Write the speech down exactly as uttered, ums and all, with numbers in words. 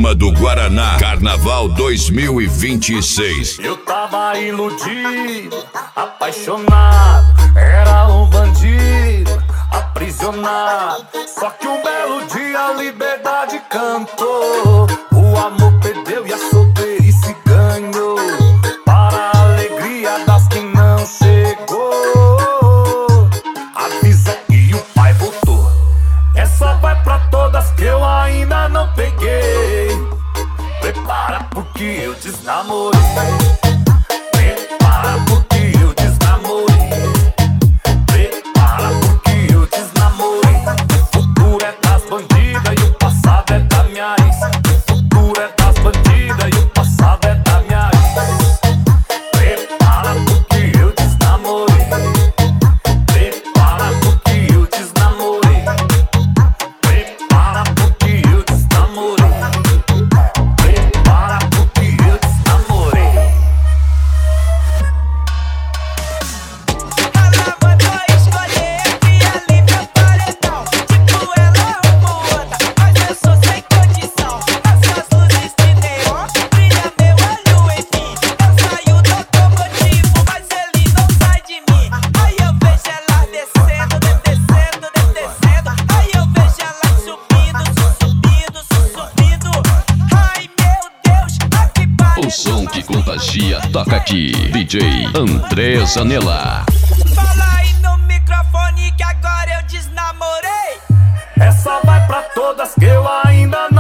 Turma do Guaraná, Carnaval dois mil e vinte e seis. Eu tava iludido, apaixonado, era um bandido, aprisionado. Só que um belo dia a liberdade cantou, o amor perdeu e a solteirice ganhou, para a alegria das que não chegou. Avisa que o pai voltou. Essa vai pra todas que eu ainda não peguei. Prepara porque eu desnamorei. Prepara porque eu desnamorei. Prepara porque eu desnamorei. O futuro é das bandidas e o passado é da minha ex. O futuro é das bandidas e o passado é da minha ex. Prepara porque eu desnamorei. Prepara porque eu desnamorei. Prepara porque eu desnamorei. Prepara porque eu desnamorei. Ela mandou escolher que ali meu paredão. Tipo, ela é uma outra, mas eu sou sem condição. Essas luzes de neon brilha meu olho em mim. Eu saio do automotivo, mas ele não sai de mim. Aí eu vejo ela descendo, descendo, descendo. Aí eu vejo ela subindo, subindo, subindo. Ai meu Deus, aqui O som que contagia toca aqui. D J André Zanella. Fala aí no microfone que agora eu desnamorei. Essa vai pra todas que eu ainda não